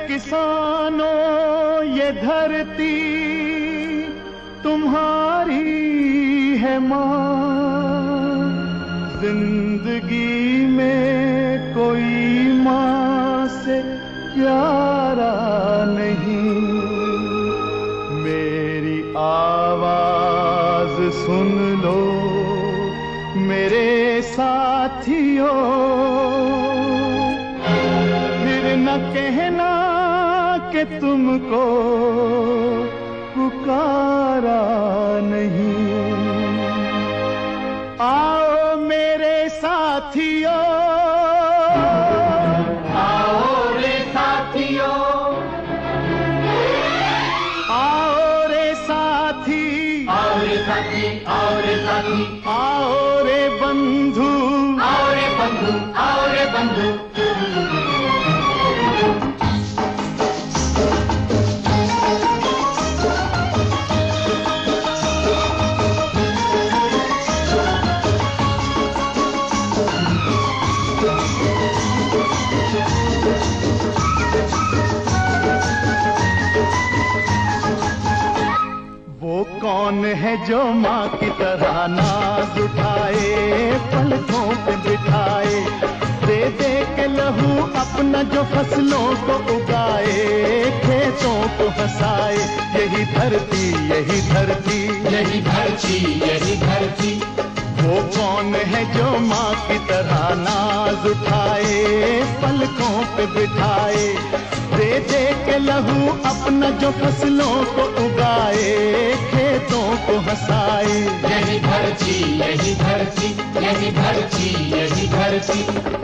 किसानों ये धरती तुम्हारी है माँ, जिंदगी में कोई माँ से प्यारा नहीं। मेरी आवाज सुन लो मेरे साथियों, फिर न कहना कि तुमको पुकारा नहीं। आओ मेरे साथियों, आओ रे साथियों, आओ रे साथी, आओ रे साथी, आओ रे साथी, आओ रे बंधु, आओ रे बंधु, आओ रे बंधु। वो कौन है जो माँ की तरह नाज उठाए, पलकों पे बिठाए, दे दे के लहू अपना जो फसलों को उगाए, खेतों को हंसाए। यही धरती, यही धरती, यही धरती, यही धरती। वो कौन है जो माँ की तरह नाज उठाए, पलकों पे बिठाए, दे दे के लहू अपना जो फसलों को उगाए, खेतों को हंसाए। यही धरती, यही धरती, यही धरती, यही धरती।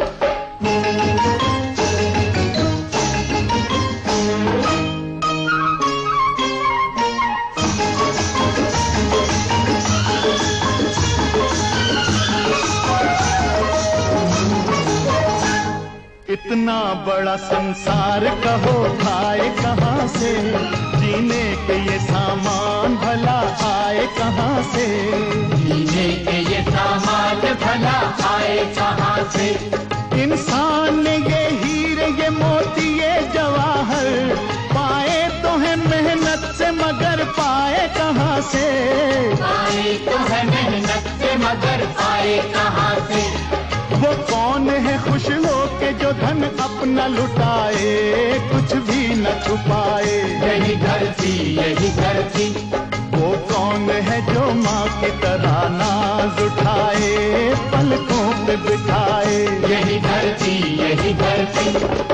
इतना बड़ा संसार कहो आए कहाँ से, जीने के ये सामान भला आए कहाँ से, जीने के ये सामान भला आए कहाँ से। इंसान ने ये हीरे ये मोती ये जवाहर पाए तो है मेहनत से, मगर पाए कहाँ से, आए तो है मेहनत से, मगर आए कहाँ से। वो कौन है खुश हो के जो धन अपना लुटाए, कुछ भी न छुपाए। यही धरती, यही धरती। वो कौन है जो माँ की तरह नाज उठाए, पलकों पे बिठाए। यही धरती, यही धरती।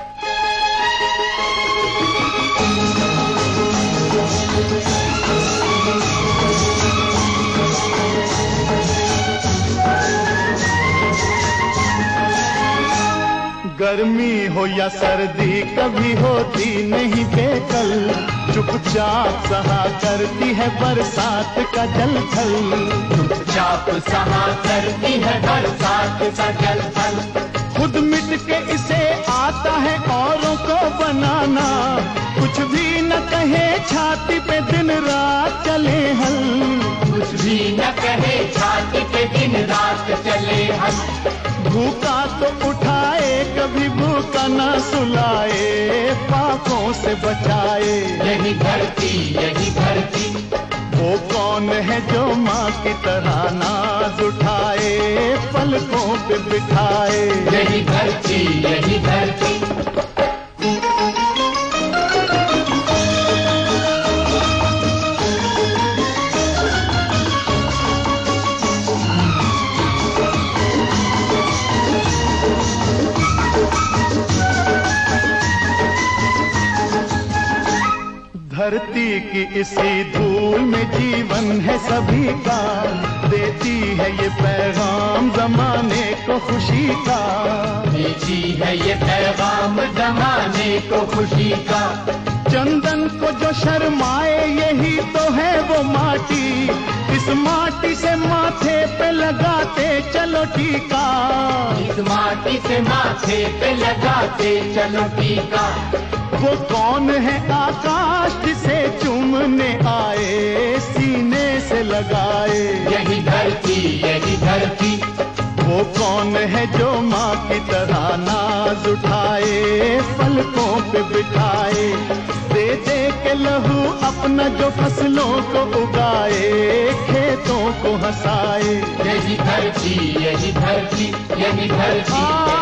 गर्मी हो या सर्दी कभी होती नहीं बेकल, चुपचाप सहा करती है बरसात का जल थल, चुपचाप सहा करती है बरसात का जल थल। खुद मिट के इसे आता है औरों को बनाना, कुछ भी न कहे छाती पे दिन रात चले हल, कुछ भी न कहे छाती पे दिन रात चले हल। भूखा तो उठाए कभी भूखा न सुलाए, पापों से बचाए। यही धरती, यही धरती। वो कौन है जो माँ की तरह नाज उठाए, पलकों पे बिठाए। यही धरती, यही धरती। धरती की इसी धूल में जीवन है सभी का, देती है ये पैगाम जमाने को खुशी का, देती है ये पैगाम जमाने को खुशी का। चंदन को जो शर्माए यही तो है वो माटी, इस माटी से माथे पे लगाते चलो टीका, इस माटी से माथे पे लगाते चलो टीका। वो कौन है आकाश जिसे चूमने आए, सीने से लगाए। यही धरती, यही धरती। वो कौन है जो माँ की तरह नाज उठाए, पलकों पे पे बिठाए, दे दे के लहू अपना जो फसलों को उगाए, खेतों को हंसाए। यही धरती, यही धरती, यही धरती।